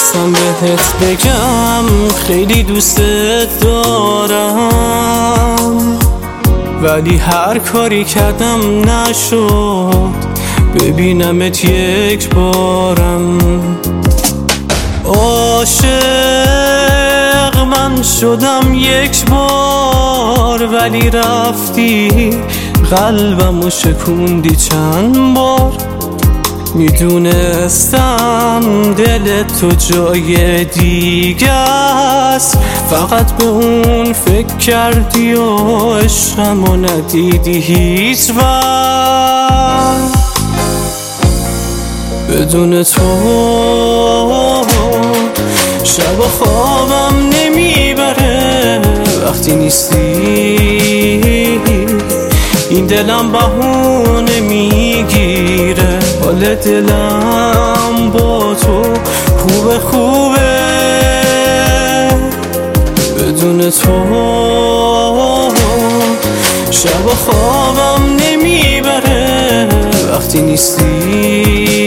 خواستم بهت بگم خیلی دوستت دارم، ولی هر کاری کردم نشد ببینمت یک بارم. عاشق من شدم یک بار، ولی رفتی قلبمو شکوندی چند بار. میدونستم دل تو جای دیگه است، فقط به اون فکر کردی و عشقمو ندیدی هیچ وقت. بدون تو شب و خوابم نمیبره، وقتی نیستی این دلم بهونه میگیره. حال دلم با تو خوبه خوبه، بدون تو شب و خوابم نمیبره، وقتی نیستی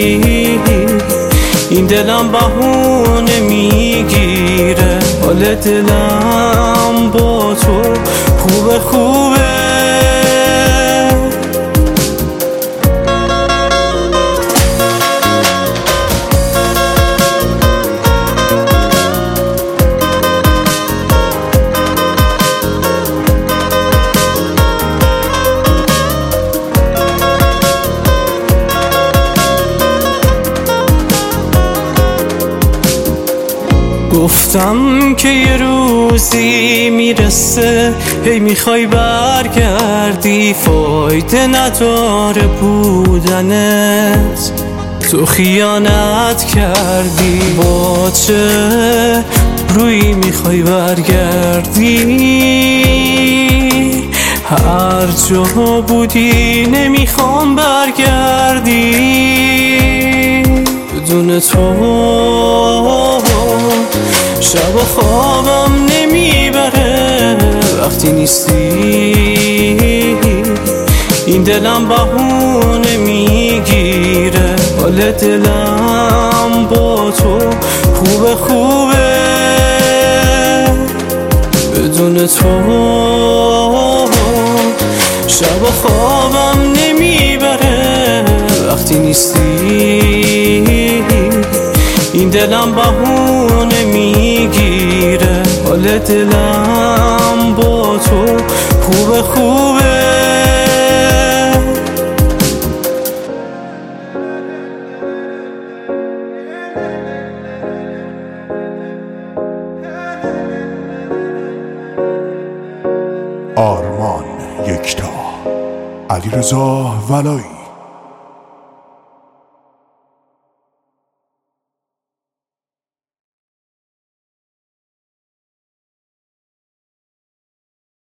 این دلم بهونه میگیره. حال دلم با تو خوبه خوبه. گفتم که یه روزی میرسه، هی میخوای برگردی، فایده نداره بودنت، تو خیانت کردی. با چه روی میخوای برگردی؟ هر جا بودی نمیخوام برگردی. بدون تو شب و خوابم نمیبره، وقتی نیستی این دلم بهونه میگیره. حال دلم با تو خوبه خوبه، بدون تو شب و خوابم نمیبره، وقتی نیستی این دلم بهونه میگیره. حال دلم با تو خوبه خوبه. آرمان یکتا، علیرضا ولایی.